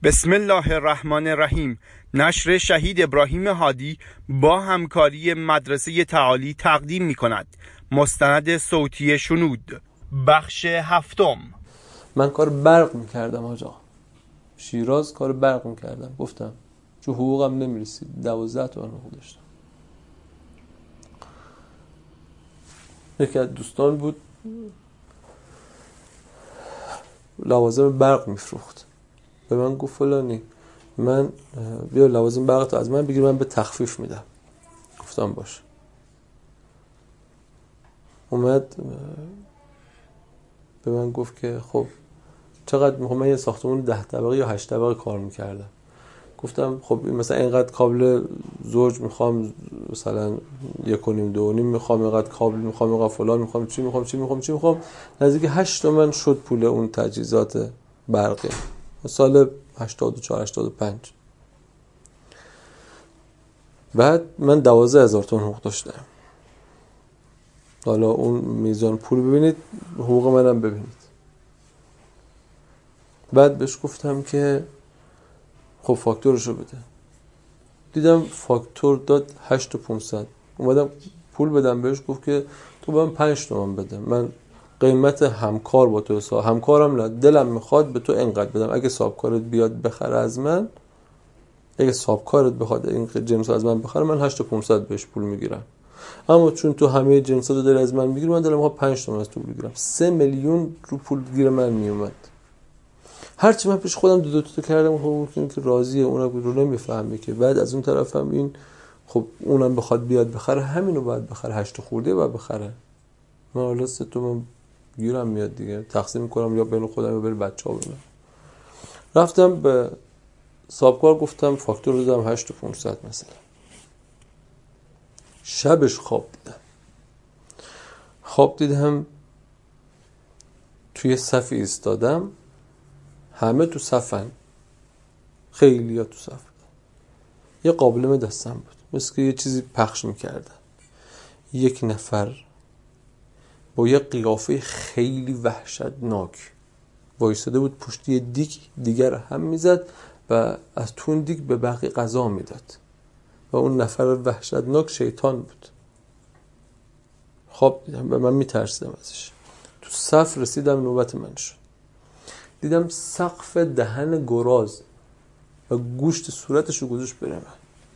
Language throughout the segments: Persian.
بسم الله الرحمن الرحیم. نشر شهید ابراهیم هادی با همکاری مدرسه تعالی تقدیم می کند مستند صوتی شنود. بخش هفتم. من کار برق میکردم آجا، شیراز کار برق میکردم. گفتم چون حقوقم نمیرسید 12 تومن حقوق داشتم. یکی از دوستان بود لوازم برق میفروخت، به من گفت فلانی من بیا لوازم برق تو از من بگیر، من به تخفیف میدم. گفتم باشه. اومد به من گفت که خب چقدر میخوام؟ من یه ساختمون 10 طبقه یا 8 طبقه کار میکردم. گفتم خب مثلا اینقدر کابل زوج میخوام، مثلا 1.5 2.5 میخوام، اینقدر کابل میخوام، اینقدر فلان میخوام، چی میخوام. نزدیک 8 تومن شد پول اون تجهیزات برقی سال 84 85. بعد من 12,000 تومان حقوق داشتم. حالا اون میزان پول ببینید، حقوق منم ببینید. بعد بهش گفتم که خب فاکتورشو بده. دیدم فاکتور داد 8,500. اومدم پول بدم بهش، گفت که تو به من 5 تومن بده، من قیمت همکار با تو حساب، همکارم نه، دلم میخواد به تو اینقدر بدم. اگه صاحبکارت بیاد بخره از من، اگه صاحبکارت بخواد این جنس از من بخره، من 8,500 بهش پول میگیرم. اما چون تو همه جنساتو داری از من میگیری، من دلم میخواد 5 تومن از تو بگیرم. 3 میلیون رو پول گیر من میومد. هرچی من پیش خودم دو تا کردم، خب که راضیه، اونم رو نمیفهمه که بعد از اون طرفم این خب اونم بخواد بیاد بخره، همینو باید بخره، 8 خورده باید بخره. من حالا 3 تومن گیرم میاد دیگه، تقسیم میکنم یا بین خودم یا بین بچه‌ها بدم. رفتم به صاحبکار گفتم فاکتور رو دادم 8,500 مثلا. شبش خواب دیدم توی صف ایستادم، همه تو صفن، خیلی ها تو صف بود. یه قابلمه دستم بود، مثل که یه چیزی پخش میکردن. یک نفر با یه قیافه خیلی وحشتناک وایساده بود پشت یه دیگ، دیگر هم میزد و از تو اون دیگ به بقیه غذا میداد و اون نفر وحشتناک شیطان بود. خواب دیدم، به من میترسیدم ازش. تو صف رسیدم، نوبت من شد. دیدم سقف دهن گراز و گوشت صورتشو گذاشت بره من.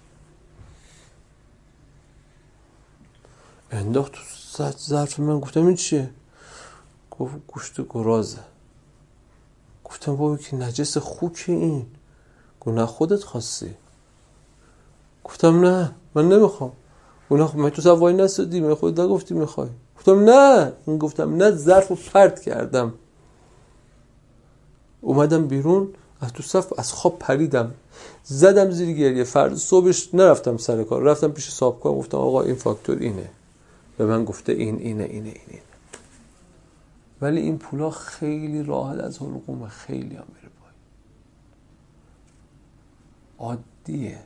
انداخت تو ظرف من. گفتم این چیه؟ گفت گوشت گرازه. گفتم بابا که نجس خوکه این. گفت نه خودت خواستی. گفتم نه من نمیخوام. گفت من تو صف وای نستادی، من خودت نگفتی میخوای. گفتم نه. این گفتم نه، ظرفو پرت کردم. اومدم بیرون از تو صف، از خواب پریدم، زدم زیر گریه. فردا صبحش نرفتم سر کار، رفتم پیش صاحبکار، گفتم آقا این فاکتور اینه. به من گفته اینه. ولی این پولا خیلی راحت از حلقوم خیلی هم میره پای. عادیه.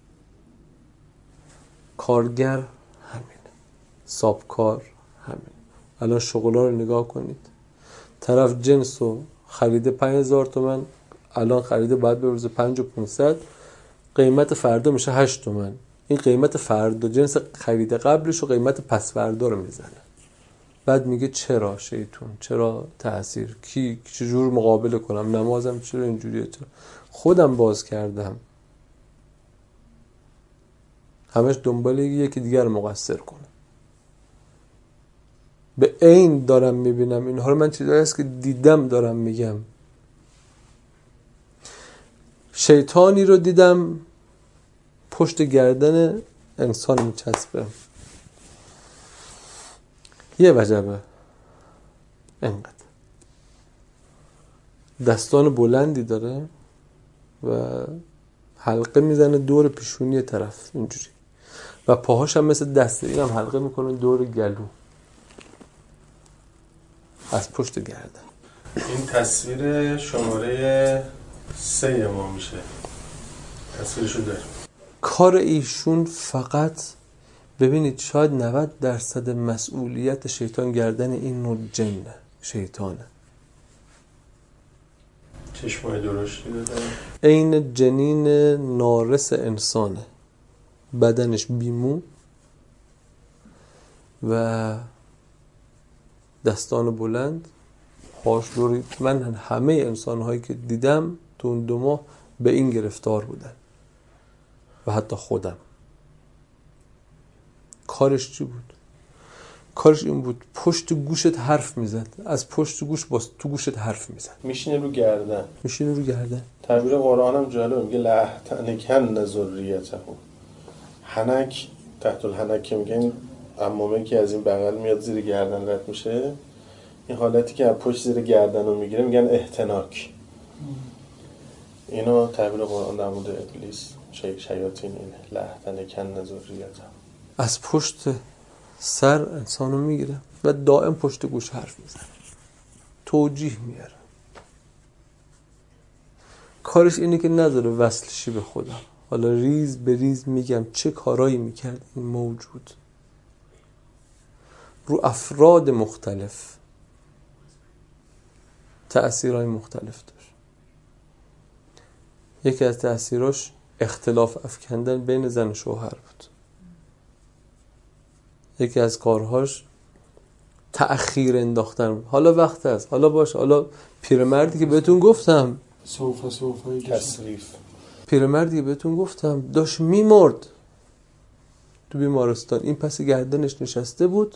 کارگر همین، صاحبکار همین. الان شغلا رو نگاه کنید، طرف جنسو خریده 5,000 تومان، الان خریده باید بروزه 5,500، قیمت فردا میشه 8 تومان. این قیمت فردا جنس خرید قبلش و قیمت پس فردا رو میزنه. بعد میگه چرا شیطون، چرا تأثیر، کی چجور مقابله کنم، نمازم چرا اینجوریه، چرا خودم باز کردم. همش دنبال یکی دیگر مقصر کنم. به عین دارم میبینم اینها رو. من چیزایی هست که دیدم دارم میگم. شیطانی رو دیدم پشت گردن انسان میچسبه، یه وجبه، اینقدر دستان بلندی داره و حلقه میزنه دور پیشونی طرف اینجوری و پاهاش هم مثل دسته، اینم حلقه میکنه دور گلو از پشت گردن. این تصویر شماره 3 ما میشه، تصویرشو داریم. کار ایشون فقط ببینید شاید 90% مسئولیت شیطان گردن این نوع جنه، شیطانه. چشمای درشتی داره، عین جنین نارس انسانه، بدنش بیمو و دستان بلند، پاش دوری. من همه انسان‌هایی که دیدم تو اون 2 ماه به این گرفتار بودن و حتی خودم. کارش چی بود؟ کارش این بود پشت گوشت حرف میزد، از پشت گوش با تو گوشت حرف میزد، میشینه رو گردن. میشینه رو گردن. تعبیر قرآن هم جالبه، میگه لحتنکن ذریته. حنک تحت الحنک که میگن عمامه که از این بغل میاد زیر گردن رد میشه، این حالتی که از پشت زیر گردن رو میگیره میگن احتناک. اینا تعبیر قرآن در مورد ابلیس شیاطین اینه، لحتنکن ذریته. از پشت سر انسانو میگیره و دائم پشت گوش حرف میزنه، توجیه میاره. کارش اینه که نذاره وصل شی به خدا. حالا ریز به ریز میگم چه کارایی میکرد این موجود رو افراد مختلف، تأثیرهای مختلف داشت. یکی از تأثیراش اختلاف افکندن بین زن و شوهر بود. یکی از کارهاش تأخیر انداختن بود. حالا وقت است، حالا باش، حالا پیرمردی که بهتون گفتم تصریف، پیرمردی که بهتون گفتم داشت میمرد تو بیمارستان، این پس گردنش نشسته بود،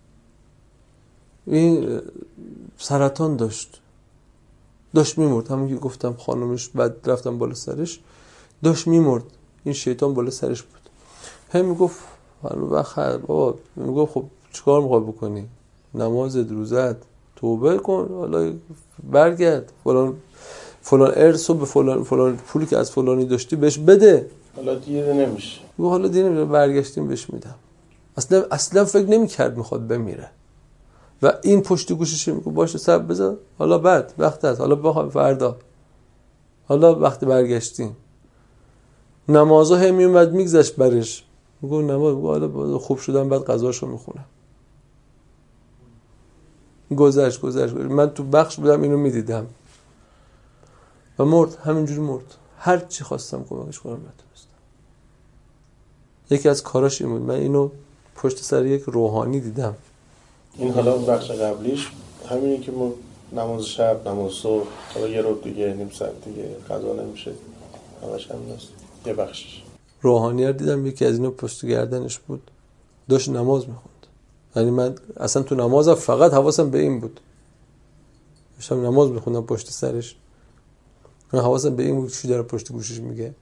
این سرطان داشت میمرد. همون که گفتم خانمش بعد رفتم بالا سرش، داشت میمرد، این شیطان بالا سرش بود. هم میگفت بابا، میگفت خب چیکار میخوای بکنی؟ نماز روزت، توبه کن، حالا برگرد، فلان ارثو به فلان پولی که از فلانی داشتی بهش بده. حالا دیره نمیشه. حالا دیره نمیشه، برگشتیم بهش میدم. اصلا فکر نمیکرد میخواد بمیره. و این پشت گوشش میگه باشه صبر بذار، حالا بعد وقت هست، حالا بخوام فردا، حالا وقت برگشتیم. نمازها هم میومد میگذشت برش، میگه نماز، میگه حالا خوب شدم بعد قضاشو میخونم. گذشت. من تو بخش بودم اینو میدیدم و مرد، همینجوری مرد. هر چی خواستم کمکش کنم نتونستم. یکی از کاراش این بود. من اینو پشت سر یک روحانی دیدم. این حالا بخش قبلیش همینی که ما نماز شب، نماز صبح، حالا یه رو دیگه، نیم ساعت دیگه قضا نمیشه، همش همین است. یه بخشش روحانی رو دیدم، یکی از اینا پشت گردنش بود، داشت نماز میخوند. یعنی من اصلا تو نمازم فقط حواسم به این بود، داشتم نماز میخوندم پشت سرش، من حواسم به این بود چی داره پشت گوشش میگه.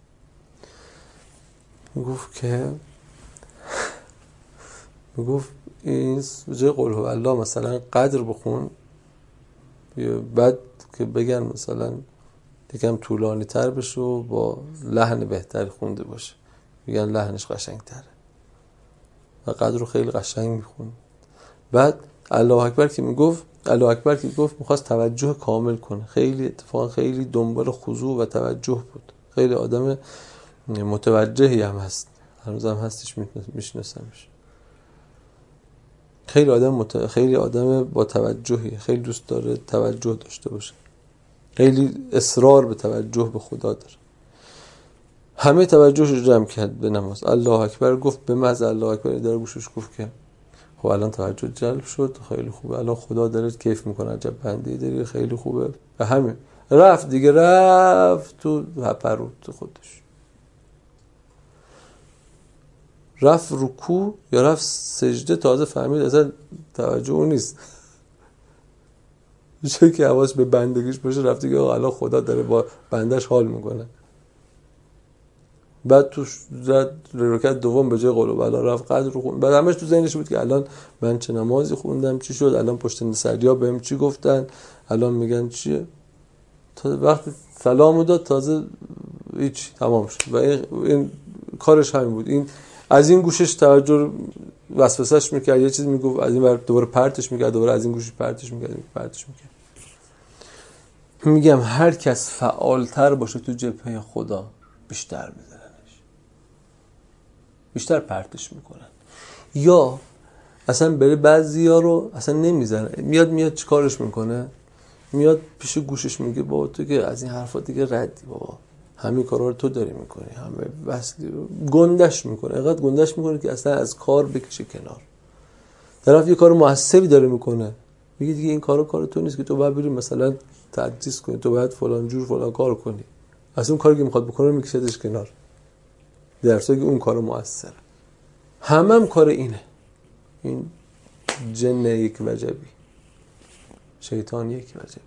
میگفت این جای قل هو الله مثلا قدر بخون، بعد که بگن مثلا یکم طولانی تر بشه و با لحن بهتری خونده باشه، میگن لحنش قشنگ تره، و قدر رو خیلی قشنگ میخون. بعد الله اکبر که میگفت، میخواست توجه کامل کنه. خیلی اتفاقا خیلی دنبال خضوع و توجه بود. خیلی آدم متوجهی هم هست، هنوزم هستش، میشناسمش. خیلی آدم با توجهی، خیلی دوست داره توجه داشته باشه، خیلی اصرار به توجه به خدا داره. همه توجهش رو جمع کرد به نماز. الله اکبر گفت، به محض الله اکبر در گوشش گفت که خب الان توجه جلب شد، خیلی خوبه، الان خدا داره کیف میکنه، عجب بنده داری، خیلی خوبه. و همین رفت تو هپروت خودش، رفت رکوع یا رفت سجده، تازه فهمید اصلا توجه اون نیست. چون که حواس به بندگیش باشه، رفته که الان خدا داره با بندش حال میکنه. بعد تو رکعت دوم به جای قل هوالله رفت قدر رو خوند. بعد همش تو ذهنش بود که الان من چه نمازی خوندم، چی شد، الان پشت سریا بهم چی گفتن، الان میگن چیه. تا وقتی سلامو داد تازه هیچ تمام شد. و این کارش همین بود. این از این گوشش توجه وسوسهش میکرد، یه چیزی میگفت، از این ور دوباره پرتش میکرد، دوباره از این گوشی پرتش میکرد. میگم هر کس فعالتر باشه تو جبهه خدا بیشتر میزننش، بیشتر پرتش میکنن. یا اصلا بره بعضیا رو اصلا نمیزنه، میاد چیکارش میکنه، میاد پیش گوشش میگه بابا تو که از این حرفا دیگه ردی بابا، همین کارا رو تو داری میکنی، همه بس گندش میکنه، اینقدر گندش میکنه که اصلا از کار بکشه کنار. طرف یه کار موثری داره میکنه، میگه دیگه این کار تو نیست که تو باید بری مثلا تدریس کنی، تو باید فلان جور فلان کار کنی، اصلا اون کاری که میخواد بکنه میکشدش کنار، در صورتی که اون کار موثره. هم کار اینه. این جن یک وجبی، شیطان یک وجبی،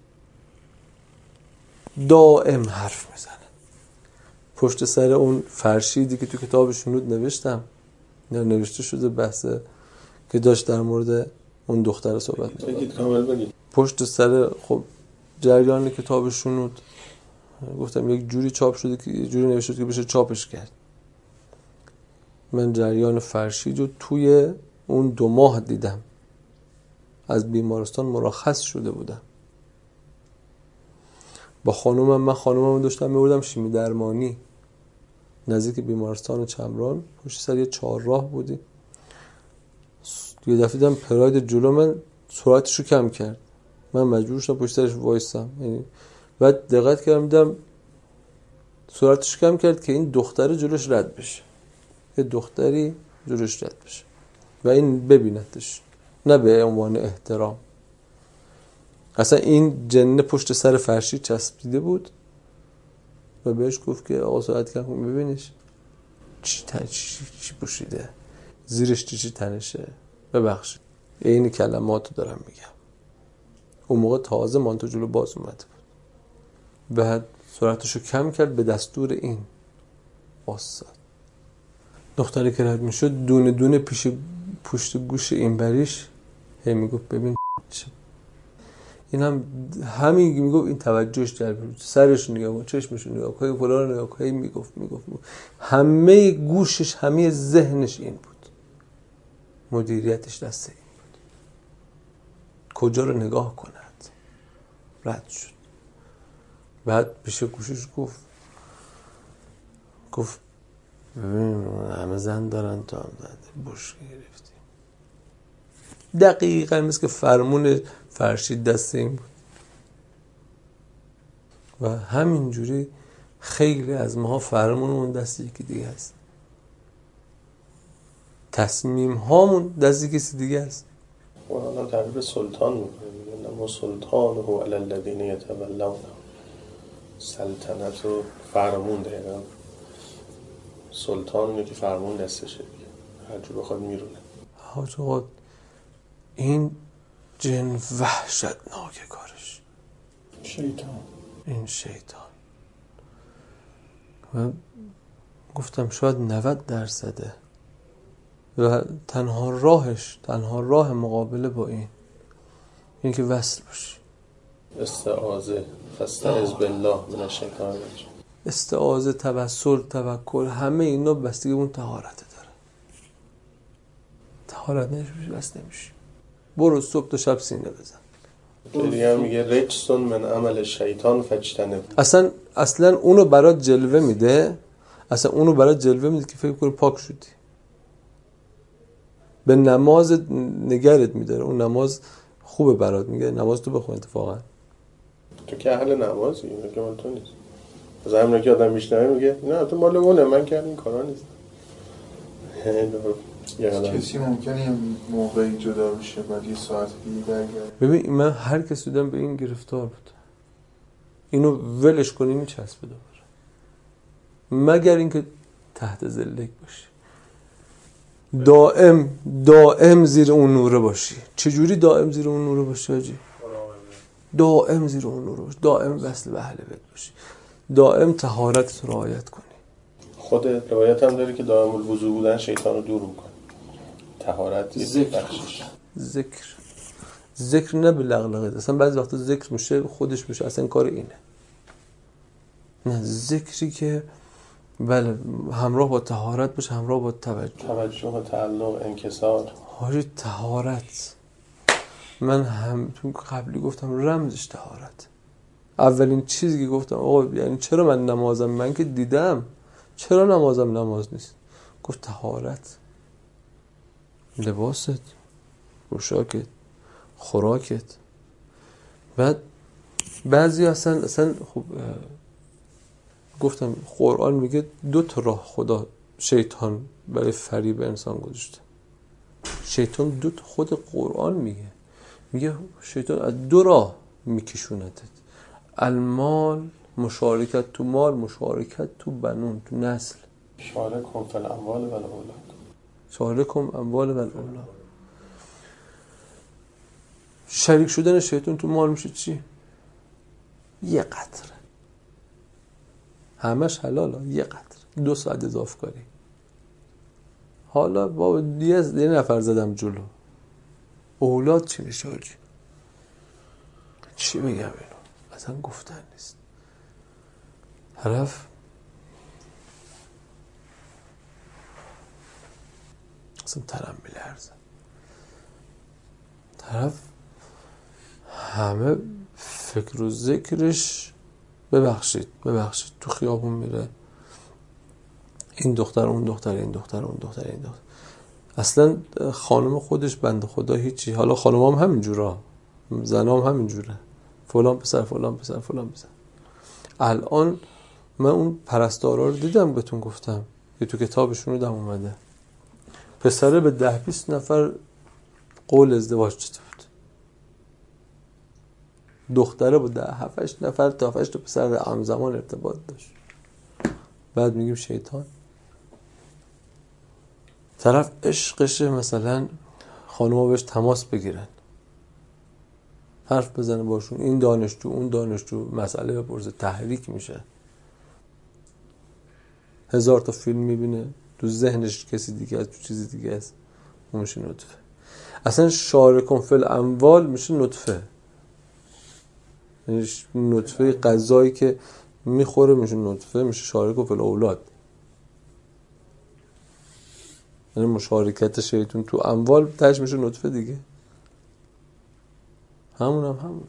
دائم حرف میزنه. پشت سر اون فرشیدی که تو کتاب شنود نوشتم، یا نوشته شده، بحثه که داشت در مورد اون دختر صحبت می‌کرد. پشت سر خب جریان کتاب شنود گفتم یک جوری چاپ شده که یه جوری نوشته که بشه چاپش کرد. من جریان فرشید رو توی اون 2 ماه دیدم، از بیمارستان مرخص شده بودم. با خانومم، من خانومم داشتم میبردم شیمی درمانی نزدیک بیمارستان چمران، پشت سر یه 4 راه بودیم. یه دفعه دیدم پراید جلو من سرعتشو کم کرد، من مجبور شدم پشت سرش وایسم. یعنی بعد دقت کردم دیدم سرعتشو کم کرد که این دختر جلوش رد بشه، یه دختری جلوش رد بشه و این ببیندش، نه به عنوان احترام. اصلا این جنه پشت سر فرشی چسبیده بود و بهش گفت که آقا ساعت کم کن ببینیش چی پوشیده، زیرش چی تنشه، ببخشید این کلماتو دارم میگم. اون موقع تازه مانتو جلو باز اومده بود. بعد سرعتشو کم کرد، به دستور این واسطاد. دختری که رد میشد دونه دونه پشت گوش این بریش هی میگفت ببین این هم همین میگفت، این توجهش جلب، سرش نگاه کن، چشمش نگاه کن، فلان نگاه کن، میگفت همه گوشش، همه ذهنش این بود، مدیریتش دست این بود، کجا رو نگاه کند. رد شد. بعد پیش گوشش گفت ببین همه زن دارن تو هم زده بوش گرفتی. دقیقا مثل که فرمون فرشید دست این بود. و همینجوری خیلی از ماها فرمونمون دست یکی دیگه است، تصمیم هامون دست کسی دیگه است. قرآن هم تعبیر سلطان میکنه، ما سلطانه علی الذین یتولونه، سلطنت و فرمون دقیقا سلطان اینه که فرمون دستشه، هر جور بخواد میرونه. حاج آقا این جن وحشتناکه کارش، شیطان، این شیطان. و گفتم شاید 90% و تنها راه مقابله با این که وصل باشی. استعاذه، فاستعذ بالله من الشیطان الرجیم. استعاذه، توسل، توکل، همه اینا بستگی اون طهارت داره. طهارت نمیشه بس نمیشه. برو صبح تا شب سینه بزن. دیگه میگه رجسون من عمل شیطان فاجتنب. اصلا اونو برات جلوه میده، که فکر کنی پاک شدی. به نماز نگرت میداره، اون نماز خوبه برات، میگه نماز تو بخون. اتفاقا تو که اهل نمازی، اینه که مال تو نیست. از همین که آدم میشنوه میگه نه تو مال اونه، من که این کارا نیست. کسی ممکنه موقعی جدا بشه بعد یه ساعت دیگه برگرده. ببین من هر کسی دیدم به این گرفتار بود، اینو ولش کنی میچسبه دوباره، مگر اینکه تحت ذلک باشی، دائم زیر اون نوره باشی. چجوری دائم زیر اون نوره باشی حاجی؟ دائم زیر اون نوره باشی، دائم وصل به اهل بیت باشی، دائم طهارت رو رعایت کنی. خود روایت هم داره که دائم الوضو بودن شیطان رو دور میکنه. طهارت بخشش. ذکر نه به لغلغه، اصلا بعضی وقتا ذکر میشه خودش میشه، اصلا کار اینه. نه، ذکری که بله همراه با طهارت باشه، همراه با توجه، تعلق، انکسار. حاجی طهارت، من هم تو قبلی گفتم رمزش طهارت. اولین چیزی که گفتم آقا یعنی چرا من نمازم، من که دیدم چرا نمازم نماز نیست، گفت طهارت، لباست، پوشاکت، خوراکت. بعد بعضی اصلا خب گفتم قرآن میگه 2 راه خدا شیطان برای فریب انسان گذاشته. شیطان 2 خود قرآن میگه شیطان از 2 راه میکشوندت. المال، مشارکت تو مال، مشارکت تو بنون، تو نسل. شارکهم فی الاموال و الاولاد. شارکهم اموال و الاولاد. شریک شدن شیطان تو مال میشه چی؟ یه قطره. همش حلاله، یه قطره. 2 ساعت اضافه کاری. حالا بابا یه نفر زدم جلو. اولاد چی میشه آجی؟ چی بگم اینو؟ اصلا گفتن نیست. طرف اصلا ترم میلرزه. طرف همه فکر و ذکرش ببخشید تو خیابون میره، این دختر اون دختر، این دختر اون دختر، این دختر. اصلا خانم خودش بنده خدا هیچی. حالا خانم هم همینجورا، زنام همینجوره، فلان پسر فلان پسر فلان پسر. الان من اون پرستارا رو دیدم، بهتون گفتم که تو کتابشون رو دم اومده، پسره به 10-20 نفر قول ازدواج داده بود، دختره با 7-8 نفر تا 7-8 پسر همزمان ارتباط داشت. بعد میگیم شیطان. طرف عشقشه مثلا خانوما بهش تماس بگیرن، حرف بزنه باشون، این دانشجو اون دانشجو، مسئله بپرسه، تحریک میشه. 1000 تا فیلم میبینه، تو ذهنش کسی دیگه است، تو چیزی دیگه است، اون میشه نطفه. اصلا شارکم فی الاموال میشه نطفه، یعنی نطفه غذایی که میخوره میشه نطفه، میشه شارکم فی الاولاد. یعنی مشارکت شیطان تو اموال تاش میشه نطفه دیگه. همون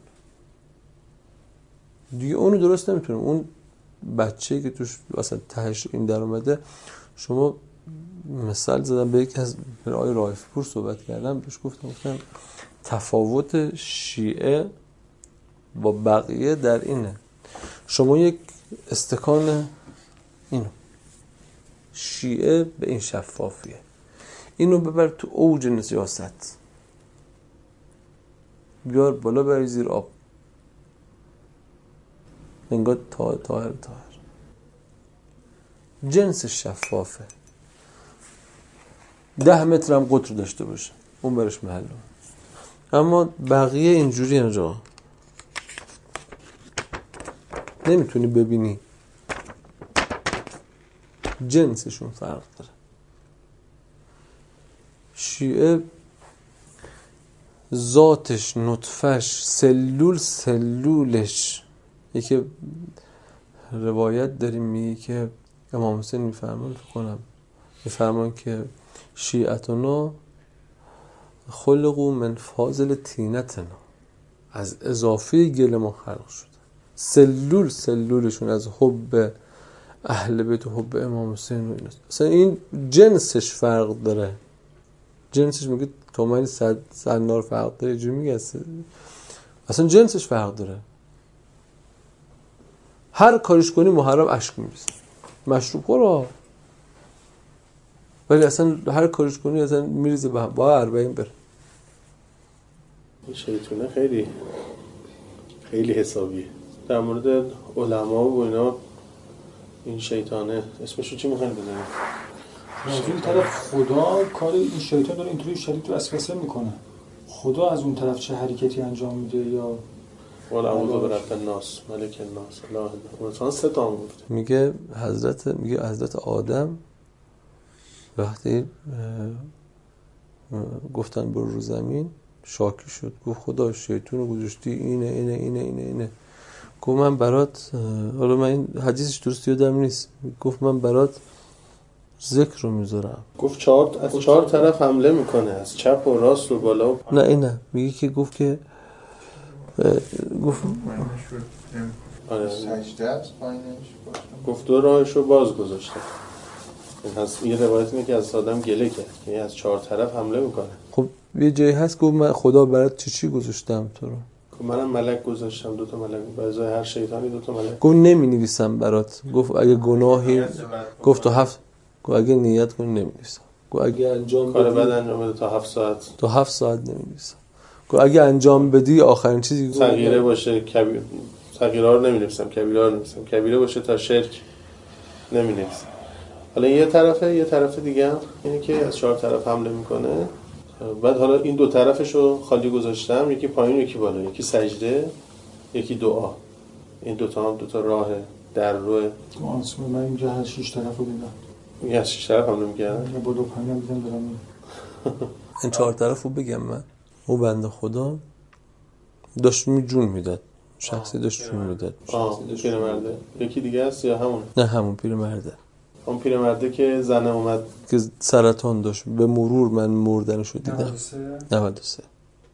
دیگه اونو درست نمیتونه. اون بچه‌ای که توش اصلا تهش این در اومده، شما مثال زدم به یکی از آقای رایف پور صحبت کردم، بهش گفتم تفاوت شیعه با بقیه در اینه، شما یک استکان اینو، شیعه به این شفافیه، اینو ببر تو اوج نجاست، بیار بالا بری زیر آب، انگار طاهر جنس شفافه. 10 متر هم قطر داشته باشه اون برش محله. اما بقیه اینجوری اینجا نمیتونی ببینی، جنسشون فرق داره. شیعه ذاتش، نطفش، سلولش، یکی روایت داریم میگه که امام حسین میفرمان که شیعتنا خلقو من فاضل تینتنا، از اضافه گل ما خلق شده. سلولشون از حب اهل بیت و حب امام حسین و ایناست. اصلا این جنسش فرق داره، جنسش میگه تومانی سنار فرق داره، اینجوری میگه اصلا جنسش فرق داره. هر کاریش کنی محرم اشک میریزه، مشروب خورا، ولی اصلا هر کاریش کنی اصلا میریزه با 40 بره. این شیطونه خیلی خیلی حسابیه. در مورد علما و اینا این شیطانه اسمشو چی میخواین بزنیم؟ از اون طرف خدا کار این شیطان داره اینطوری شریک تو وسوسه میکنه، خدا از اون طرف چه حرکتی انجام میده؟ یا ولی اعوذ برب الناس ملک الناس اله الا هو. 3 تا گفته. میگه حضرت آدم وقتی گفتن برو رو زمین شاکی شد، گفت خدا شیطون رو گذاشتی اینه. گفت من برات، حالا من این حدیثش درست یادم نیست، گفت من برات ذکر رو میذارم. گفت از 4 طرف حمله میکنه، از چپ و راست و بالا و نه اینه میگه که گفت که سجده است پایینش، گفت 2 راهشو باز گذاشته. این روایت اینه که از آدم گله کرد، یعنی از 4 طرف حمله میکنه. خب یه جایی هست گفت من خدا برات چی گذاشتم تو رو. خب منم ملک گذاشتم، 2 تا ملک، به ازای هر شیطانی 2 تا ملک. گفت نمی‌نویسم برات. گفت اگه گناهی، گفت تا 7، گفت اگه نیت کنی نمی‌نویسم. گفت اگه انجام کار بدی بعد انجام بده تا 7 ساعت. تا 7 ساعت نمی‌نویسم. گفت اگه انجام بدی آخرین چیزی صغیره باشه کبیر، صغیره‌ها رو نمی‌نویسم، کبیره‌ها رو نمی‌نویسم. کبیره باشه تا شرک نمی‌نویسم. حالا یه طرف دیگه هم اینه که از 4 طرف حمله میکنه. بعد حالا این 2 طرفشو خالی گذاشتم، یکی پایین یکی بالا، یکی سجده یکی دعا. این 2 تا هم 2 تا راه در رو. من اینجا هر 6 طرفو دیدم. این از 6 طرف حمله می‌کردن. با 2 پنجم دیدم دارم. این 4 طرفو بگم من. او بنده خدا داشت جون میداد، شخصی داشت جون میداد. پیرمرده. یکی دیگه است یا همون؟ نه همون پیرمرده. اون پیرمرده که زنه اومد که سرطان داشت، به مرور من مردنشو دیدم. 93.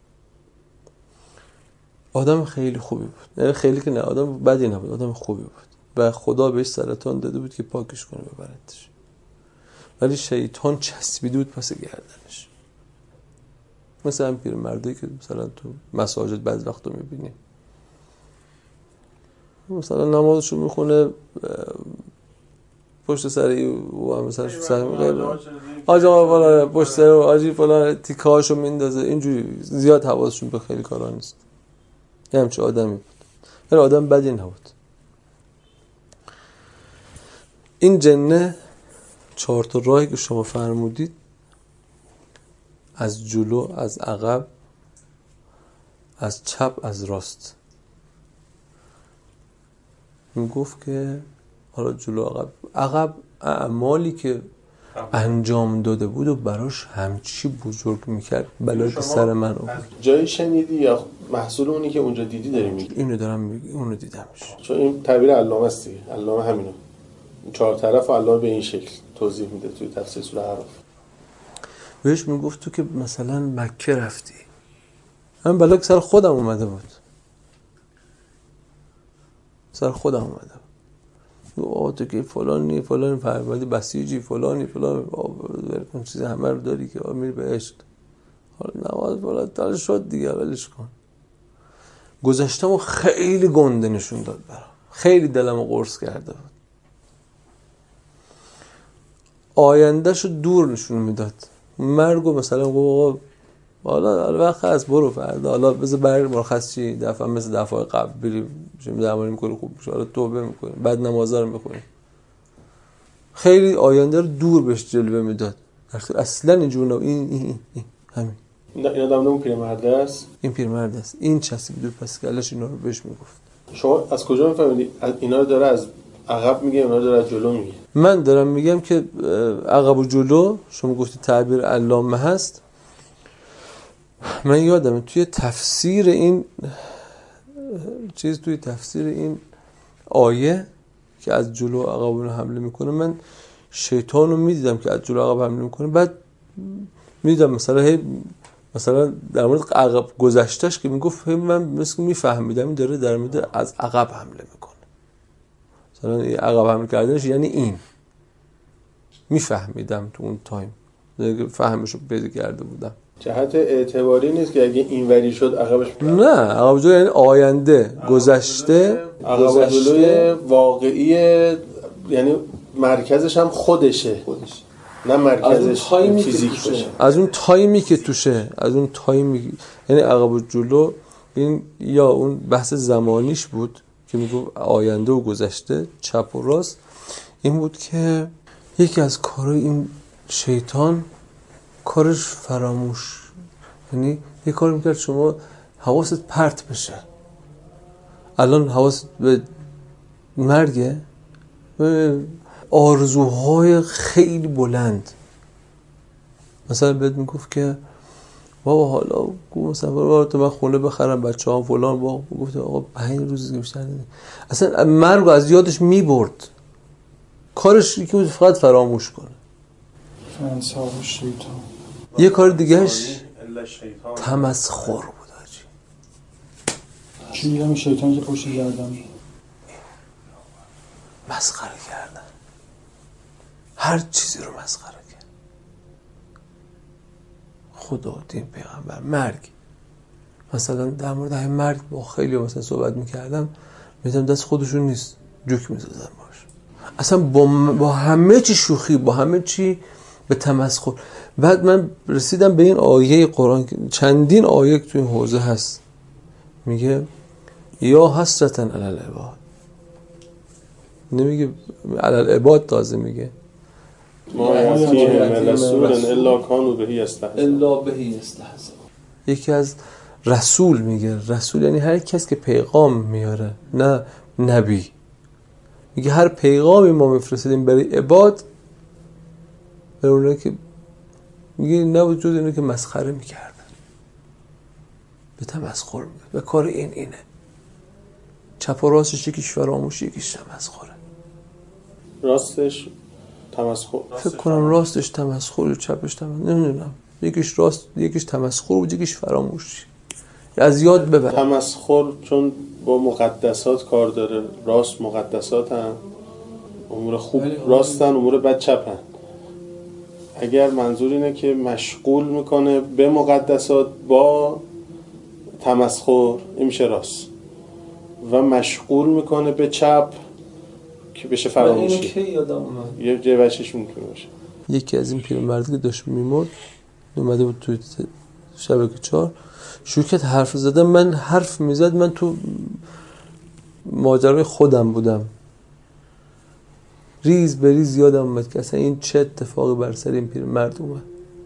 آدم خیلی خوبی بود. خیلی که نه، آدم بدی نبود، آدم خوبی بود و خدا بهش سرطان داده بود که پاکش کنه ببردش، ولی شیطان چسبیده بود پس گردنش. مثلا پیرمردی که مثلا تو مساجد بعضی وقتا میبینی مثلا نمازشو میخونه پشت سر او هم مثلا آجا فلان پشت سر آجی فلان تیکه‌هاشو میندازه، اینجوری زیاد حواسشون به خیلی کارا نیست. یه همچه آدمی بود، ولی آدم بدی نبود. این جنه 4 تا راهی که شما فرمودید، از جلو، از عقب، از چپ، از راست. میگفت که حالا جلو عقب اعمالی که انجام داده بود و براش همچی بزرگ میکرد بلایی که سر من آورد. جایی شنیدی یا محصول اونی که اونجا دیدی داری میگی؟ اینو دارم میگم، اونو دیدمش. چون این تعبیر علامه است دیگه، علامه همینو 4 طرف علامه به این شکل توضیح میده توی تفسیر سوره اعراف. بهش میگفت تو که مثلا مکه رفتی، من بلا که سر خودم اومده بود، سر خودم اومده بود. تو که فلانی فرمودی بسیجی فلانی ولکن چیز همه رو داری که میری بهشت، حالا نماز فلان تال شد دیگه ولش کن. گذشتم و خیلی گنده نشون داد برام، خیلی دلمو قرص کرده بود. آیندهشو دور نشون میداد، مرگو مثلا گفت حالا وقت هست برو فردا، حالا بذار برگ مرخص چی دفعه مثل دفعه قبل بریم درمانی میکنی خوب میشه، حالا توبه میکنی بعد نمازا رو میخونی. خیلی آینده رو دور بهش جلوه میداد. اصلا اینجور نه. این همین این آدم اون پیرمرده است. این پیرمرده است. این چسبید پس کلش اینا رو بهش میگفت. شما از کجا میفهمید اینا رو داره از عقب میگه اینا رو داره از جلو میگه؟ من دارم میگم که عقب و جلو شما گفتی تعبیر علامه هست. من یادمه توی تفسیر این توی تفسیر این آیه که از جلو عقب حمله میکنه، من شیطان رو میدیدم که از جلو عقب حمله میکنه. بعد میدیدم مثلا در مورد عقب گذشتش که میگفت من مثل میفهمیدم این داره در مورد از عقب حمله میکنه. مثلا این عقب حمله کردنش یعنی این میفهمیدم تو اون تایم، فهمشو پیدا کرده بودم. جهت اعتباری نیست که اگه این وری شد عقبش نه، عقب جلو یعنی آینده، گذشته، عقب جلوی واقعی، یعنی مرکزش هم خودشه. نه مرکزش فیزیک باشه. از اون تایمی که توشه، از اون تایمی، یعنی عقب و جلو این یا اون بحث زمانیش بود که میگه آینده و گذشته، چپ و راست. این بود که یکی از کارهای این شیطان کارش فراموش، یعنی یه کار میکرد شما حواست پرت بشه. الان حواست به مرگه، به آرزوهای خیلی بلند. مثلا بهت میگفت که بابا حالا مثلا تو من خونه بخرم بچه‌هام فلان، بابا گفت آقا 5 روز بیشتر نمیشه. اصلا مرگ از یادش میبرد. کارش که بود فقط فراموش کنه. انصاف شیطان. یه کار دیگهش تمسخر بود. چی میگم؟ شیطان که پشت گردن مسخره کردن، هر چیزی رو مسخره کرد. خدا، دین، پیغمبر، مرگ. مثلا در مورد همین مرگ با خیلی مثلا صحبت میکردم، میدونم دست خودشون نیست، جوک میزدن باش. اصلا با همه چی شوخی، با همه چی به تمسخر. بعد من رسیدم به این آیه قرآن که چندین آیه تو این حوزه هست، میگه یا حسرتاً علی العباد، نمیگه علی العباد، تازه میگه ما یأتیهم من رسول الا کانوا به یستهزئون. یکی از رسول میگه، رسول یعنی هر کس که پیغام میاره، نه نبی. میگه هر پیغامی ما میفرستیم برای عباد، برای اونایی که میگه نبود جز اینه که مسخره میکردن، به تمسخر میگه و کار اینه چپ و راستش یکیش فراموشی، یکیش تمسخره. راستش تمسخر، فکر کنم راستش تمسخر و چپش تمسخر، نمیدونم، یکیش راست یکیش تمسخر و یکیش فراموشی. از یاد ببر. تمسخر چون با مقدسات کار داره، راست مقدسات هم امور خوب راستن، امور بد چپن. اگر منظور اینه که مشغول میکنه به مقدسات با تمسخر، این میشه راست، و مشغول میکنه به چپ که بشه فراموشی. اینو کی یادم اومد، یه جای بچه‌ش میتونه باشه. یکی از این پیرمردی که داشت میمرد اومده بود توی شبکه 4 شوکت حرف زدن، من حرف میزد، من تو ماجرای خودم بودم، ریز به ریز یادم اومد که اصلا این چه اتفاقی بر سر این پیرمرد اومد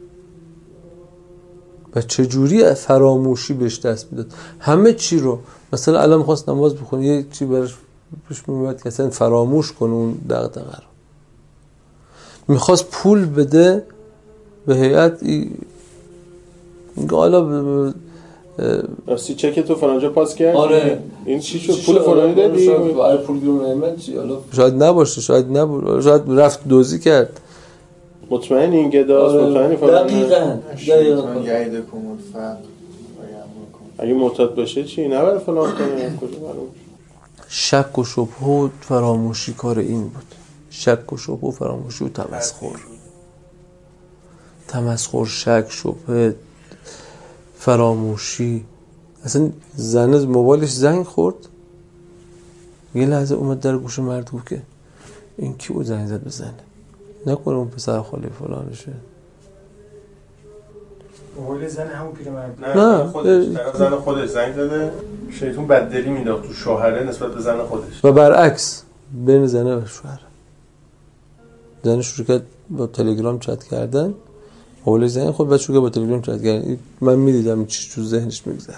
و چجوری فراموشی بهش دست میداد همه چی رو. مثلا الان میخواست نماز بخونه، یه چی براش پیش میومد که اصلا فراموش کنه اون دغدغه رو. میخواست پول بده به هیئت، میگه حالا راستی چک تو فلانجا پاس کرد. آره این چی شد؟ پول فلانی دادی؟ برای پول گیرون نمیاد چی؟ حالا شاید نباشه، شاید رفت دزدی کرد. مطمئن این گداست، مطمئن فلان. دقیقاً یعیدکم الفقر. اگه معتاد باشه چی؟ نباید فلان کنه. کجا معلوم؟ شک و شبهه و فراموشی کار این بود. شک و شبهه و فراموشی و تمسخر، شک، شبهه، فراموشی. اصلا زن از موبایلش زنگ خورد، یه لحظه اومد در گوش مرد گفت که این کی بود زنگ زد بزنه، نکنه اون پسر خاله فلانشه. موبایل زن همون پیرمرد؟ نه خودش، طرف زن خودش زنگ زده، شیطون بددلی مینداخت تو شوهره نسبت به زن خودش و برعکس بین زنه و شوهر. زن شروع کرد با تلگرام چت کردن، موبایل زنگ خود بعد شروع کرد با تلگرام چت کردن. من میدیدم چی تو ذهنش میگذره.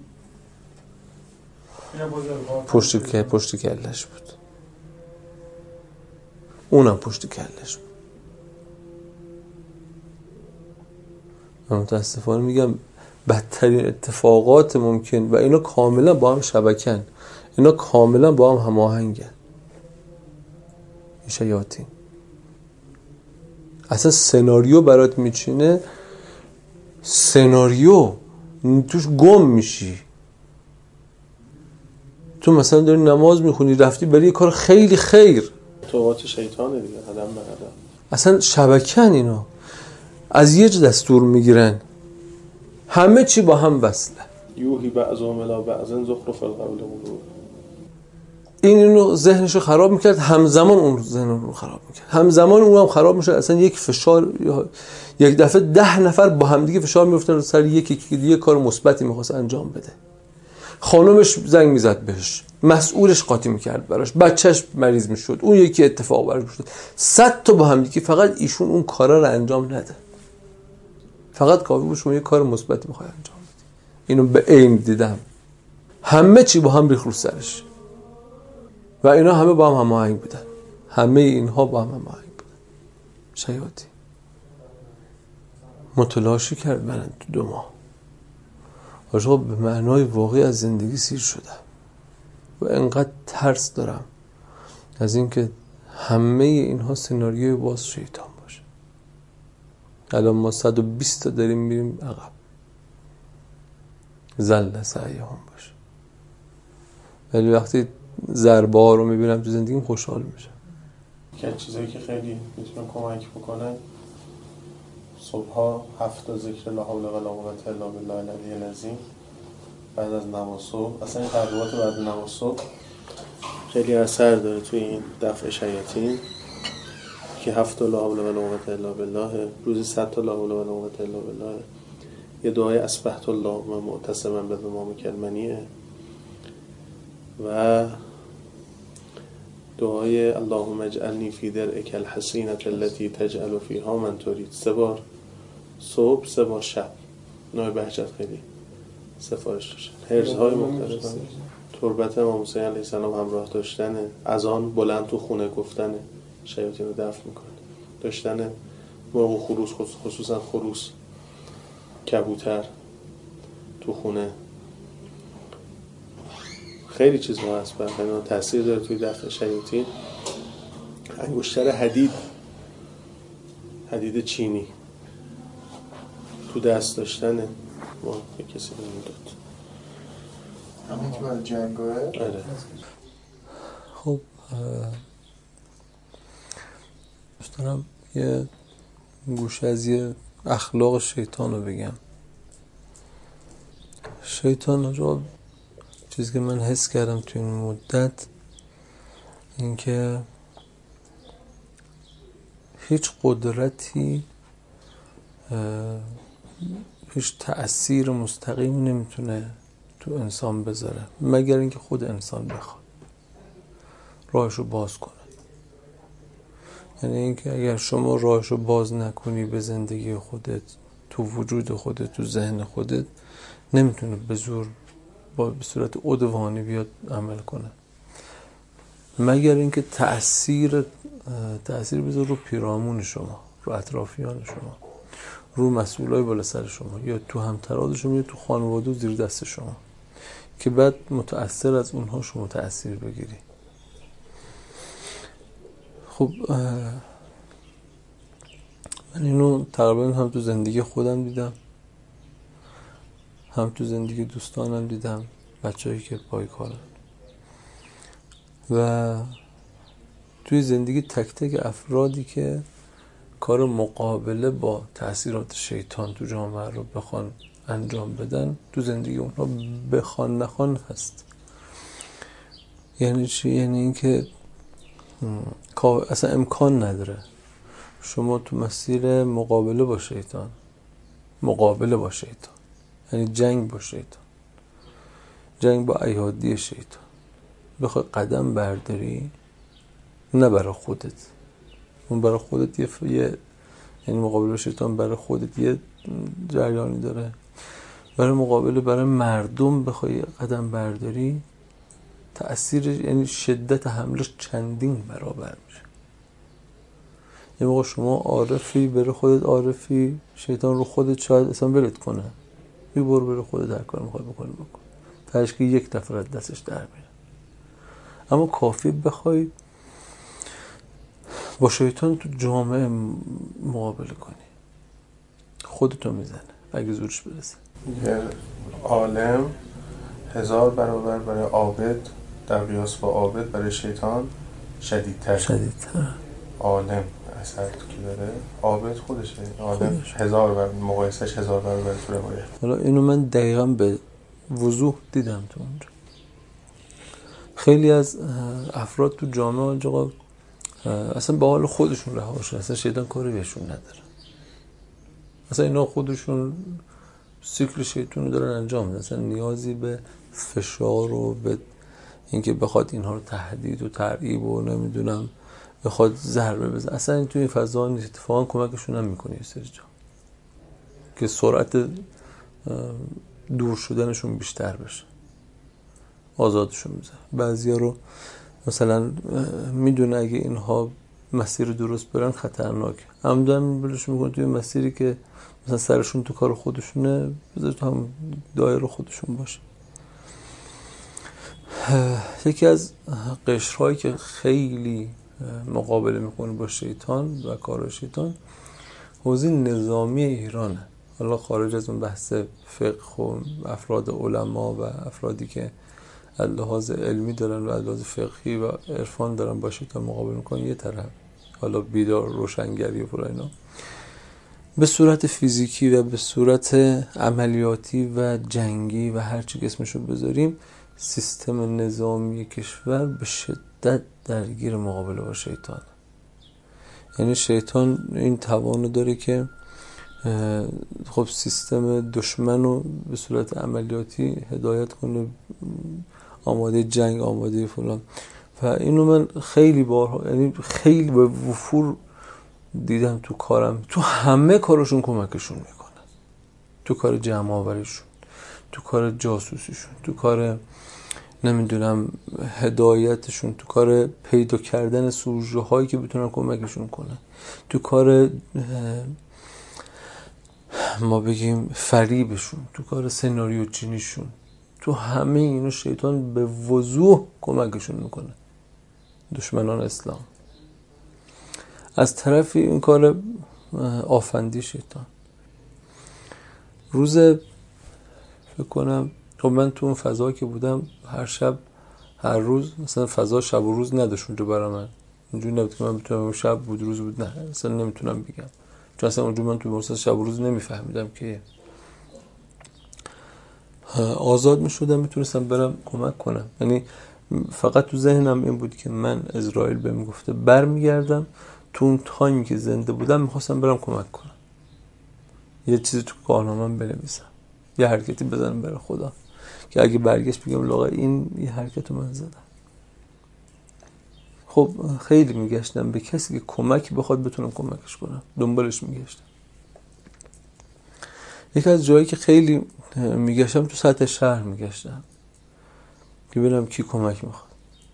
پشت کلش بود، اونم پشت کلش بود. من متاسفانه میگم بدترین اتفاقات ممکن و اینا کاملا با هم شبکن، اینا کاملا با هم هماهنگن. این شیاطین اصلا سناریو برات میچینه، سناریو توش گم میشی. تو مثلا داری نماز میخونی، رفتی برای یه کار خیلی خیر، توبات شیطانه دیگه، قدم به قدم. اصلا شبکن اینا، از یه دستور میگیرن، همه چی با هم وصله. یوهی بعضهم الی بعض زخرف القول غرور. اینو ذهنشو خراب میکرد، همزمان اون ذهنشو خراب میکرد، همزمان اونم خراب میشه. اصلا یک فشار، یک دفعه 10 نفر با هم دیگه فشار میافتن رو سر یکی که یه کار مثبتی میخواست انجام بده. خانومش زنگ میزد بهش، مسئولش قاطی میکرد براش، بچهش مریض میشد، اون یکی اتفاق برش شد، 100 تا با هم دیگه فقط ایشون اون کارا رو انجام نده. فقط کافی بود شما یه کار مثبتی میخوای انجام بدی. اینو به عین دیدم، همه چی با هم ریخت رو سرش و اینا همه با هم هماهنگ بودن، همه اینها با هم هماهنگ بودن. شیاطین متلاشی کرد من تو 2 ماه. آجا به معنای واقعی از زندگی سیر شدم و انقدر ترس دارم از اینکه همه اینها سناریوی باز شیطان باشه. الان ما 120 تا داریم میریم عقب، زل سعیهم باشه، ولی وقتی ضربه ها رو میبینم تو زندگیم خوشحال میشم. یکی از چیزایی که خیلی میتونه کمک بکنه صبحها 7 تا ذکر لا حول ولا قوة الا بالله العلی العظیم بعد از نماز صبح. اصلا این تبلیغات بعد نماز صبح خیلی اثر داره توی این دفع شیاطین که 7 لا حول ولا قوة الا بالله، روزی 100 لا حول ولا قوة الا بالله، یه دعای اصبحت اللهم معتصما بزمامک المنیه و دعای اللهم اجعلنی فی درعک الحصینة التي تجعل فیها من ترید. 3 بار صبح، 3 بار شب. نوع بهجت خیلی سفارش داشتن. حرزهای مختلف، تربت امام حسین علیه السلام همراه داشتن، اذان بلند تو خونه گفتن شیاطین رو دفع میکنه، داشتن مرغ و خروس، خصوصا خروس، کبوتر تو خونه، خیلی چیزها هست برای تاثیر داره توی دفع شیاطین. انگشتر حدید چینی تو دست داشتن ما به کسی نمیداد. همین که برای جنگاه. آره. خب دارم یه گوشه از یه اخلاق شیطان رو بگم. شیطان رو چیزی که من حس کردم توی این مدت این که هیچ قدرتی، هیچ تأثیر مستقیم نمیتونه تو انسان بذاره مگر اینکه خود انسان بخواد راهشو باز کنه. یعنی اینکه اگر شما راهشو باز نکنی به زندگی خودت، تو وجود خودت، تو ذهن خودت، نمیتونه به زور به صورت عدوانی بیاد عمل کنه، مگر اینکه تأثیر بذاره رو پیرامون شما، رو اطرافیان شما، رو مسئولای بالا سر شما، یا تو همتراز شما، یا تو خانواده و زیر دست شما، که بعد متأثر از اونها شما تأثیر بگیری. خب من اینو تقریبا هم تو زندگی خودم دیدم، هم تو زندگی دوستانم دیدم، بچه‌هایی که پای کارن، و توی زندگی تک تک افرادی که کار مقابله با تأثیرات شیطان تو جامعه رو بخوان انجام بدن، تو زندگی اونها بخوان نخوان هست. یعنی چی؟ یعنی اینکه اصلا امکان نداره شما تو مسیر مقابله با شیطان، یعنی جنگ با شیطان، جنگ با ایادی شیطان، بخوای قدم برداری، نه برای خودت، اون برای خودت یه یعنی مقابله با شیطان برای خودت یه جریانی داره، برای مردم بخوای قدم برداری، تأثیر یعنی شدت حملش چندین برابر میشه. یه موقع شما عارفی، برای خودت عارفی، شیطان رو خودت شاید اصلا ولت کنه، برو برای خودت هر کار میخوای بکن، تاش که یک دفعه از دستش در میره. اما کافی بخوای با شیطان تو جامعه مقابله کنی، خودتو میزنه اگه زورش برسه. عالم 1000 برابر برای عابد، در قیاس با عابد برای شیطان شدیدتر. عالم اثر که داره، عابد خودشه. عالم 1000 برابر، مقایسش 1000 برابر تو روایت. حالا اینو من دقیقاً به وضوح دیدم تو اونجا. خیلی از افراد تو جامعه اونجا اصلا به حال خودشون رها شدن، اصلا شیطان کاری بهشون نداره، اصلا اینا خودشون سیکل شیطان رو دارن انجام میدن، اصلا نیازی به فشار و به اینکه بخواد اینها رو تهدید و ترغیب و نمیدونم بخواد ضربه بزنه، اصلا این توی این فضا نیست. اتفاقا کمکشون هم میکنه یه سری جا که سرعت دور شدنشون بیشتر بشه، آزادشون میزنه. بعضیا رو مثلا میدونه اگه اینها مسیر درست برن خطرناک، عمدن بلشون میکنه توی مسیری که مثلا سرشون تو کار خودشونه، بذار تو هم دایره خودشون باشه. یکی از قشرهایی که خیلی مقابله میکنه با شیطان و کار شیطان حوزه نظامی ایرانه. حالا خارج از اون بحث فقه و افراد علما و افرادی که از لحاظ علمی دارن و از لحاظ فقهی و عرفان دارن با شیطان مقابله میکنن یه طرف، حالا بیدار روشنگری و اینا، به صورت فیزیکی و به صورت عملیاتی و جنگی و هر چی که اسمشو بذاریم، سیستم نظامی کشور به شدت درگیر مقابله با شیطان. یعنی شیطان این توانو داره که خب سیستم دشمن رو به صورت عملیاتی هدایت کنه، آماده جنگ، آماده فلان. و اینو من خیلی بارها، یعنی خیلی به وفور دیدم تو کارم. تو همه کارشون کمکشون میکنن، تو کار جمع آوریشون، تو کار جاسوسیشون، تو کار نمیدونم هدایتشون، تو کار پیدا کردن سوژه هایی که بتونن کمکشون کنن، تو کار ما بگیم فریبشون، تو کار سناریو چینیشون، تو همه اینو شیطان به وضوح کمکشون میکنه، دشمنان اسلام. از طرفی این کار آفندی شیطان. روز فکر کنم خب من تو اون فضا که بودم، هر شب هر روز مثلا فضا شب و روز نداشت اونجا برای من. اونجوری نبود که من بتونم شب بود روز بود، نه اصلا نمیتونم بگم، چون اصلا اونجا من تو مثلا شب و روز نمیفهمیدم که آزاد میشدم، میتونستم برم کمک کنم. یعنی فقط تو ذهنم این بود که من اسرائیل بهم گفته برمیگردم، تو اون تایمی که زنده بودم میخواستم برم کمک کنم، یه چیزی تو کارنامه‌ام بنویسم، یه حرکتی بزنم برای خدا که اگه برگشت بگم لاغا این یه حرکت رو من زدم. خب خیلی میگشتم به کسی که کمک بخواد بتونم کمکش کنم، دنبالش میگشتم. یکی از جایی که خیلی میگشتم تو سطح شهر میگشتم که ببینم کی کمک میخواد.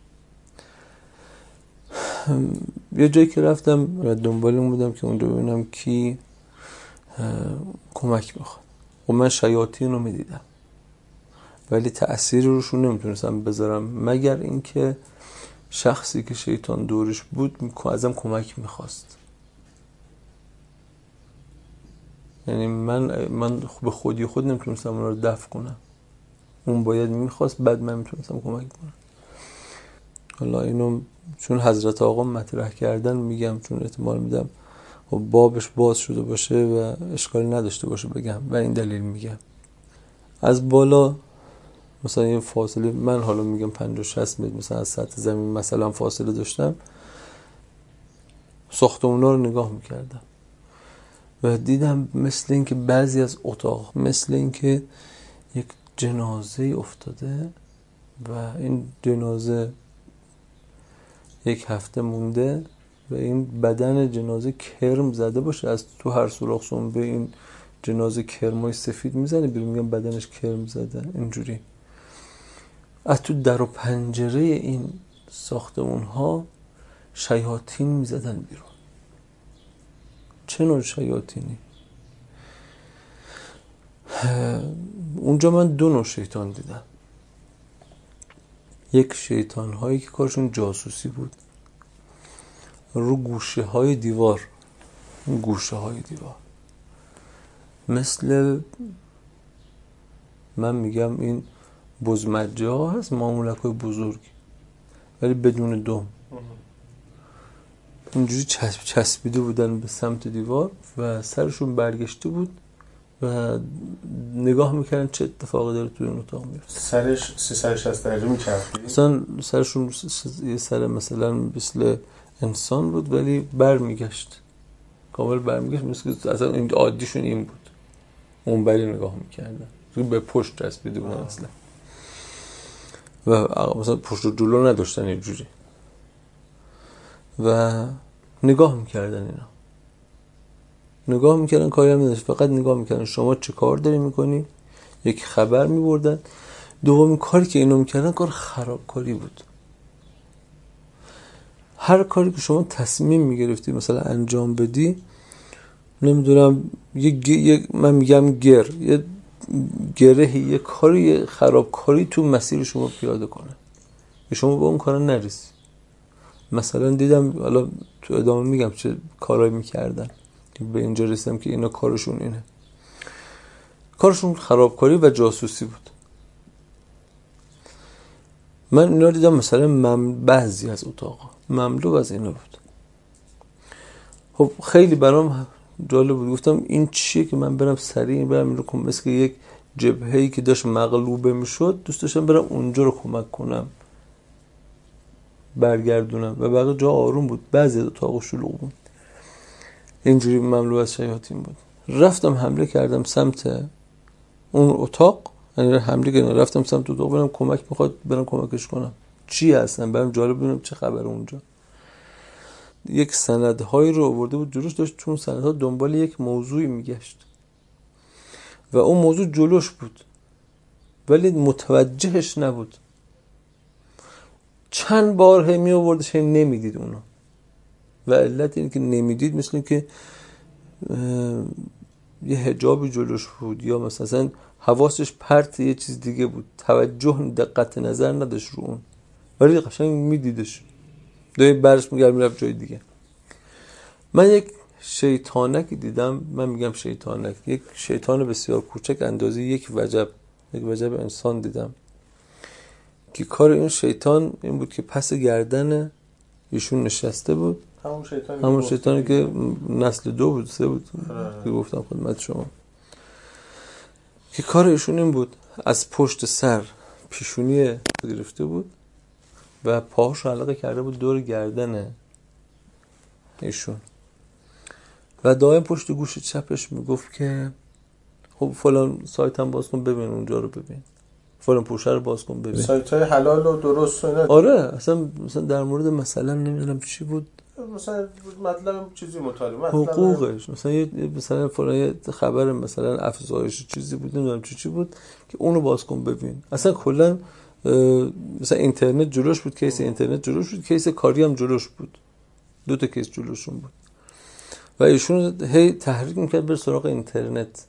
یه جایی که رفتم و دنبال این بودم که اونجا ببینم کی کمک میخواد. و من شیاطین رو میدیدم ولی تأثیر روشون نمیتونستم بذارم، مگر اینکه شخصی که شیطان دورش بود ازم کمک میخواست. یعنی من به خودی خود نمیتونستم اون رو دفع کنم، اون باید میخواست، بعد من میتونستم کمک کنم. حالا اینو چون حضرت آقا مطرح کردن میگم، چون احتمال میدم و بابش باز شده باشه و اشکالی نداشته باشه بگم، و این دلیل میگم. از بالا مثلا یه فاصله، من حالا میگم 50-60 متر مثلا از سطح زمین مثلا فاصله داشتم، ساختمونا رو نگاه میکردم و دیدم مثل این که بعضی از اتاق مثل این که یک جنازه افتاده و این جنازه 1 هفته مونده و این بدن جنازه کرم زده باشه، از تو هر سوراخ سنبه این جنازه کرمای سفید میزنه بیرون، میگم بدنش کرم زده. اینجوری از تو در و پنجره این ساختمون ها شیاطین میزدن بیرون. چه نوع شیاطینی؟ اونجا من 2 نوع شیطان دیدم. یک شیطان هایی که کارشون جاسوسی بود، رو گوشه های دیوار، مثل من میگم این بزمجه ها هست، مامولک های بزرگ ولی بدون دم، اینجوری چسبیده بودن به سمت دیوار و سرشون برگشته بود و نگاه میکردن چه اتفاقی داره توی اون اتاق میفته. سرش 360 درجه میچرخید، اصلا سرشون یه سر مثلا مثل انسان بود ولی برمیگشت، کامل برمیگشت، مثل که اصلا این عادیشون این بود، اون بری نگاه میکردن، به پشت چسبیده بودن اصلا و مثلا پشت و جلو نداشتن، اینجوری و نگاه میکردن. اینا نگاه میکردن، کاری هم نداشت، فقط نگاه میکردن شما چه کار داری میکنی، یک خبر میبردن. دومین کاری که اینا میکردن کار خرابکاری بود. هر کاری که شما تصمیم میگرفتی مثلا انجام بدی، نمیدونم من میگم یه گره، یه کاری خرابکاری تو مسیر شما پیاده کنه که شما به اون کارا نرسی. مثلا دیدم، حالا تو ادامه میگم چه کارایی میکردن که به اینجا رسیدم که اینا کارشون اینه. کارشون خرابکاری و جاسوسی بود. من اینا دیدم مثلا بعضی از اتاقا مملو از اینا بود. خب خیلی برام جالب بود. گفتم این چیه که من برم سریع برم این رو کنم، مثل که یک جبهه‌ای که داشت مغلوبه میشد دوست داشتم برم اونجا رو کمک کنم برگردونم و بقیه جا آروم بود، بعضی اتاق شلوغ بود، اینجوری مملو از شیاطین بود. رفتم حمله کردم سمت اون اتاق، یعنی حمله کردم رفتم سمت اتاق برم کمک میخواد برم کمکش کنم چی هستن برم جالب ببینم چه خبر اونجا. یک سندهایی رو آورده بود جلوش، داشت چون سندها دنبال یک موضوعی میگشت و اون موضوع جلوش بود ولی متوجهش نبود. چند بار می آوردش نمیدید اونو و علت این که نمیدید مثل این که یه حجابی جلوش بود یا مثلا حواسش پرت یه چیز دیگه بود، توجه دقت نظر نداشت رو اون، ولی قشنگ میدیدش دوی برش میرفت جای دیگه. من یک شیطانک دیدم، من میگم شیطانک، یک شیطان بسیار کوچک اندازه یک وجب انسان دیدم که کار این شیطان این بود که پس گردن ایشون نشسته بود، همون شیطانی که نسل 2 بود 3 بود که گفتم خدمت شما، که کار ایشون این بود از پشت سر پیشونی گرفته بود و پاهاش حلقه کرده بود دور گردن ایشون و دائم پشت گوش چپش میگفت که خب فلان سایت هم باز کن ببین اونجا رو ببین، فلان پوشه رو باز کن ببین، سایت های حلال و درست و اینا. آره اصلا مثلا در مورد مثلا نمیدونم چی بود، مثلا مطلب چیزی مطالبه حقوقش مثلا فلان یه خبر مثلا افزایش چیزی بود نمیدونم چی بود که اونو باز کن ببین. اصلا کلا مثلا اینترنت جلوش بود، کیس اینترنت جلوش بود، کیس کاری هم جلوش بود، 2 تا کیس جلوشون بود و ایشون هی تحریک میکرد بر سراغ اینترنت،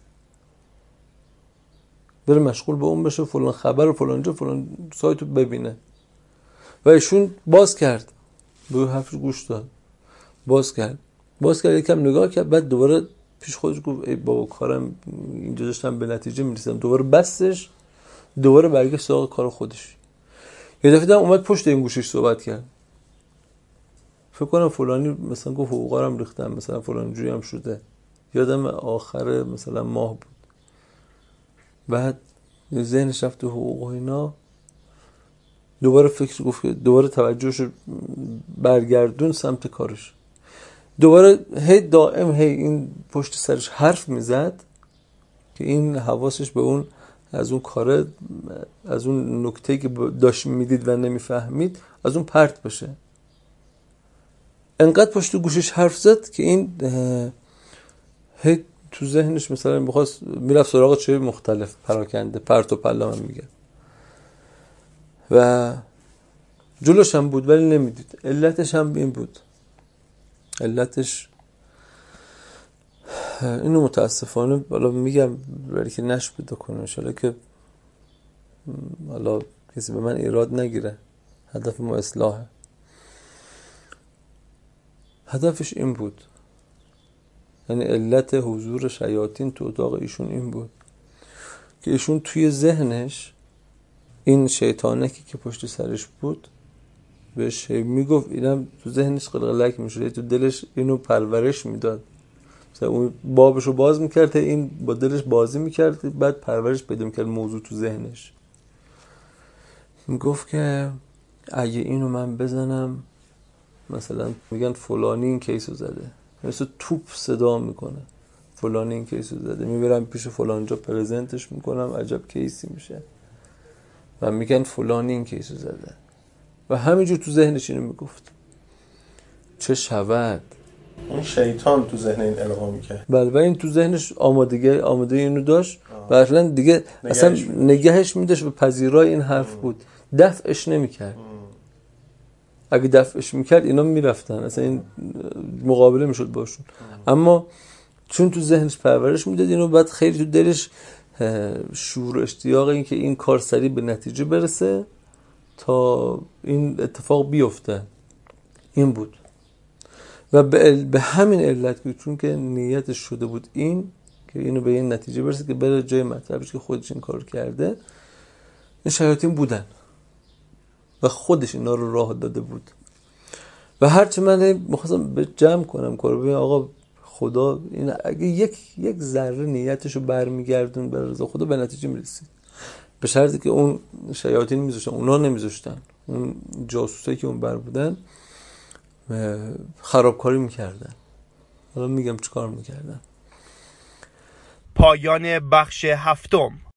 بره مشغول به اون بشه، فلان خبر و فلان جا فلان سایت رو ببینه و ایشون باز کرد به حرفش گوش داد، باز کرد یکم نگاه کرد، بعد دوباره پیش خودش گفت ای بابا کارم اینجا داشتم به نتیجه میرسیدم، دوباره بستش، دوباره برگشت سراغ کار خودش. یه دفعه اومد پشت این گوشش صحبت کرد، فکر کنم فلانی مثلا گفت حقوقا رو ریختم مثلا فلان جوری هم شده، یادم آخر مثلا ماه بود، بعد ذهنش رفت تو حقوق و اینا، دوباره فکر گفت دوباره توجهش برگردون سمت کارش، دوباره دائم این پشت سرش حرف میزد که این حواسش به اون از اون کاره، از اون نکته‌ای که داشت میدید و نمیفهمید از اون پرت بشه. انقدر پشت گوشش حرف زد که این تو ذهنش مثلا میخواست میرفت سراغ چیز مختلف پراکنده پرت و پلا هم میگه و جلوش هم بود ولی نمیدید. علتش هم این بود، علتش اینو متاسفانه بالا میگم برای که نش پیدا کنه انشالله که حالا کسی به من ایراد نگیره، هدف ما اصلاحه. هدفش این بود، یعنی علت حضور شیاطین تو اتاق ایشون این بود که ایشون توی ذهنش این شیطانکی که پشت سرش بود بهش میگفت، اینم تو ذهنش قلقلک میشد، تو دلش اینو پرورش میداد، مثلا اون بابشو باز میکرد این با دلش بازی میکرد، بعد پرورش پیدا میکرد موضوع تو ذهنش. میگفت که اگه اینو من بزنم مثلا میگن فلانی این کیسو زده، مثل توپ صدا میکنه فلانی این کیسو زده، میبرم پیش فلانجا پرزنتش میکنم عجب کیسی میشه و میگن فلانی این کیسو زده و همینجور تو ذهنش اینو میگفت. چه شود اون شیطان تو ذهن این القا میکرد. بله و این تو ذهنش آماده اینو داشت و اصلا دیگه اصلا نگهش میداشت به پذیرای این حرف بود، دفعش نمیکرد. اگه دفعش میکرد اینا میرفتن، اصلا این مقابله میشد باشون، اما چون تو ذهنش پرورش میداد اینو، بعد خیلی تو دلش شور و اشتیاق این که این کار سریع به نتیجه برسه تا این اتفاق بیفته این بود و به همین علت بود، چون که نیتش شده بود این که اینو به این نتیجه برسه که بره جای مطلبش که خودش این کار کرده، این شیاطین بودن و خودش اینا رو راه داده بود و هرچی من میخواستم به جمع کنم کارو ببین آقا خدا این اگه یک ذره نیتشو برمیگردون به رضا خدا به نتیجه میرسید، به شرطی که اون شیاطین میذاشتن، اونا نمیذاشتن، اون جاسوسایی که اون بر بودن خرابکاری میکردن. حالا میگم چیکار میکردن. پایان بخش 7.